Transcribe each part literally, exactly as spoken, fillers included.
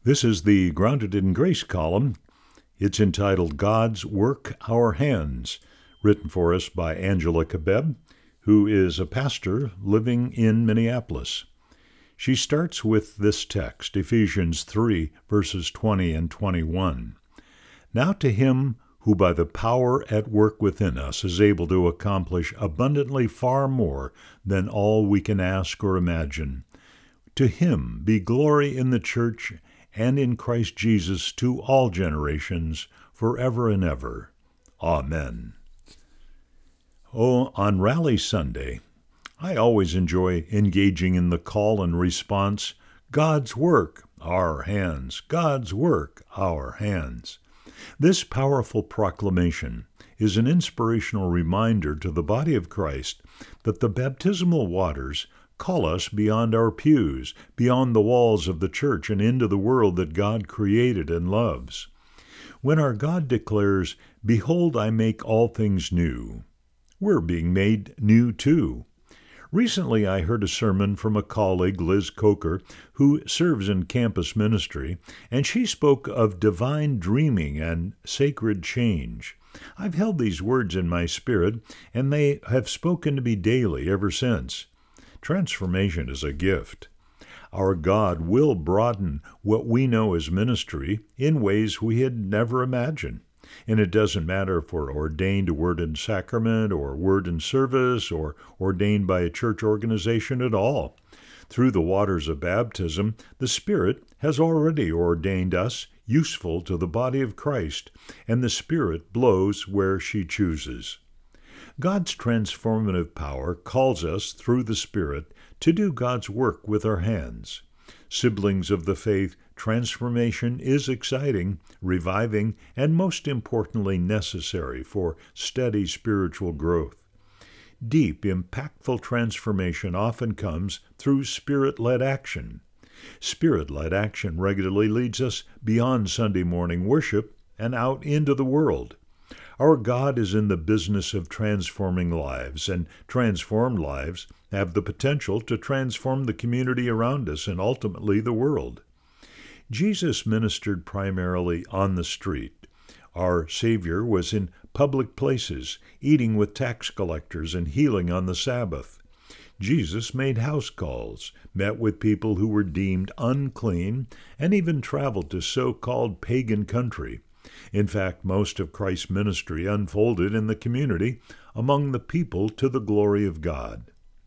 This is the Grounded in Grace column. It's entitled God's Work, Our Hands, written for us by Angela Kabeb, who is a pastor living in Minneapolis. She starts with this text, Ephesians three, verses twenty and twenty-one. Now to him who by the power at work within us is able to accomplish abundantly far more than all we can ask or imagine, to him be glory in the church and in Christ Jesus to all generations, forever and ever. Amen. Oh, on Rally Sunday, I always enjoy engaging in the call and response, God's work, our hands, God's work, our hands. This powerful proclamation is an inspirational reminder to the body of Christ that the baptismal waters call us beyond our pews, beyond the walls of the church, and into the world that God created and loves. When our God declares, Behold, I make all things new, we're being made new too. Recently, I heard a sermon from a colleague, Liz Coker, who serves in campus ministry, and she spoke of divine dreaming and sacred change. I've held these words in my spirit, and they have spoken to me daily ever since. Transformation is a gift. Our God will broaden what we know as ministry in ways we had never imagined. And it doesn't matter if we're ordained to word and sacrament or word and service or ordained by a church organization at all. Through the waters of baptism, the Spirit has already ordained us useful to the body of Christ, and the Spirit blows where she chooses. God's transformative power calls us through the Spirit to do God's work with our hands. Siblings of the faith, transformation is exciting, reviving, and most importantly necessary for steady spiritual growth. Deep, impactful transformation often comes through Spirit-led action. Spirit-led action regularly leads us beyond Sunday morning worship and out into the world. Our God is in the business of transforming lives, and transformed lives have the potential to transform the community around us and ultimately the world. Jesus ministered primarily on the street. Our Savior was in public places, eating with tax collectors and healing on the Sabbath. Jesus made house calls, met with people who were deemed unclean, and even traveled to so-called pagan country. In fact, most of Christ's ministry unfolded in the community among the people to the glory of God.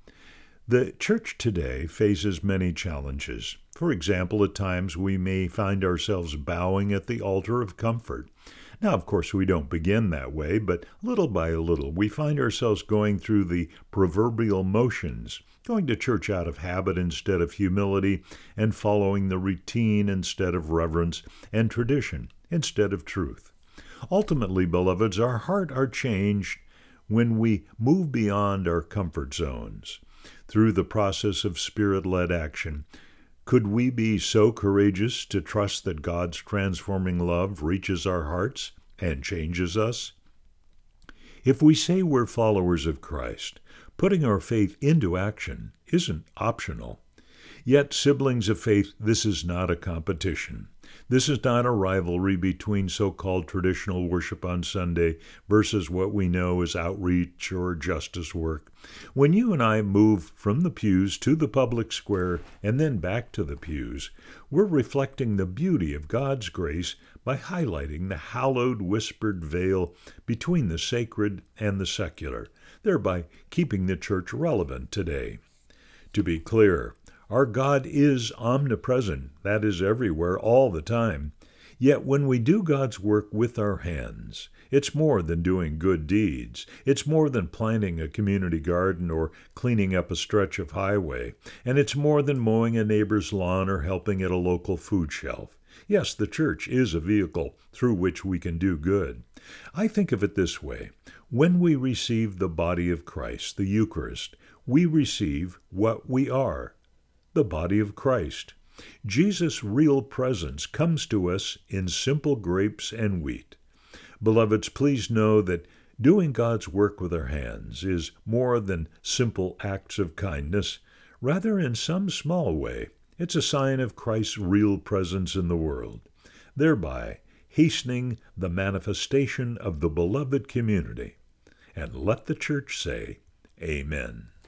The church today faces many challenges. For example, at times we may find ourselves bowing at the altar of comfort. Now, of course, we don't begin that way, but little by little we find ourselves going through the proverbial motions, going to church out of habit instead of humility, and following the routine instead of reverence, and tradition instead of truth. Ultimately, beloveds, our heart are changed when we move beyond our comfort zones. Through the process of Spirit-led action, could we be so courageous to trust that God's transforming love reaches our hearts and changes us? If we say we're followers of Christ, putting our faith into action isn't optional. Yet, siblings of faith, this is not a competition. This is not a rivalry between so-called traditional worship on Sunday versus what we know as outreach or justice work. When you and I move from the pews to the public square and then back to the pews, we're reflecting the beauty of God's grace by highlighting the hallowed whispered veil between the sacred and the secular, thereby keeping the church relevant today. To be clear, our God is omnipresent, that is everywhere, all the time. Yet when we do God's work with our hands, it's more than doing good deeds. It's more than planting a community garden or cleaning up a stretch of highway. And it's more than mowing a neighbor's lawn or helping at a local food shelf. Yes, the church is a vehicle through which we can do good. I think of it this way. When we receive the body of Christ, the Eucharist, we receive what we are. The body of Christ. Jesus' real presence comes to us in simple grapes and wheat. Beloveds, please know that doing God's work with our hands is more than simple acts of kindness. Rather, in some small way, It's a sign of Christ's real presence in the world, thereby hastening the manifestation of the beloved community. And let the church say, Amen.